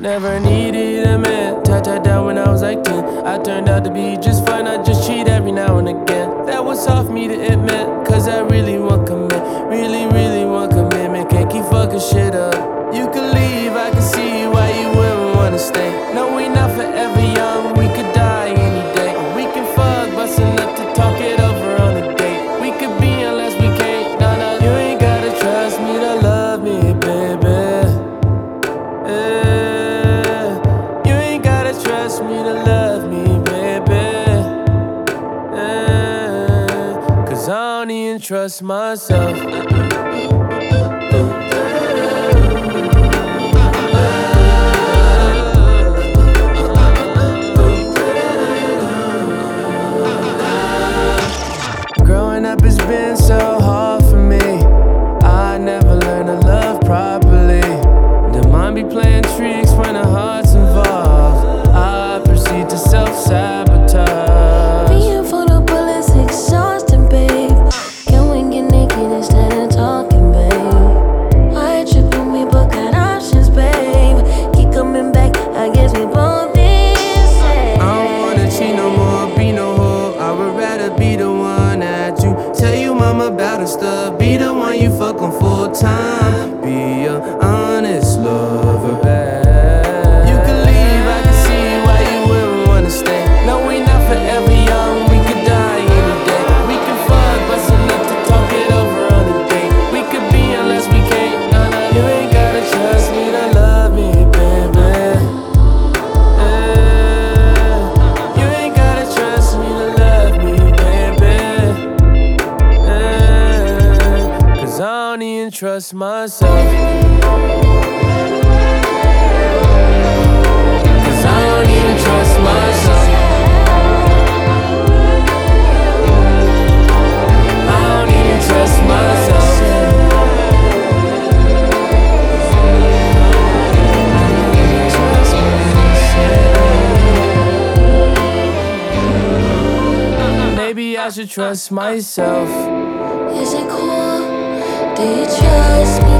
Never needed a man. Tied down when I was like 10. I turned out to be just fine. I just cheat every now and again. That was soft me to admit, cause I really want commit. Really want commitment. Can't keep fucking shit up. You could leave, I can see why you wouldn't wanna stay. No, we not forever young, we could die any day. Or we can fuck, bustin' up to talk it over on a date. We could be unless we can't. No, you ain't gotta trust me to love me, baby. You ain't gotta trust me to love me, baby. Cause I don't even trust myself. Growing up has been so hard for me. I never learned to love properly. The mind be playing tricks when the heart's involved. I proceed to self-sabotage. Being full of bullets exhausting, babe. Can we get naked instead of talking, babe? I trip on me, but got options, babe. Keep coming back, I guess we both did say. I don't wanna cheat no more, be no hoe. I would rather be the one that you tell you mama about and stuff. Be the one you fuck on full time. Be a honest lover, babe. You can leave, I can see why you wouldn't wanna stay. No, we not forever young, we could die any day. We can fuck, bustin' up to talk it over on a date. We could be unless we can't. No, you ain't gotta trust me to love me, baby. You ain't gotta trust me to love me, baby. Cause I don't even trust myself. Cause I don't even trust myself. I don't even trust myself. Maybe I should trust myself. Is it cool? Do you trust me?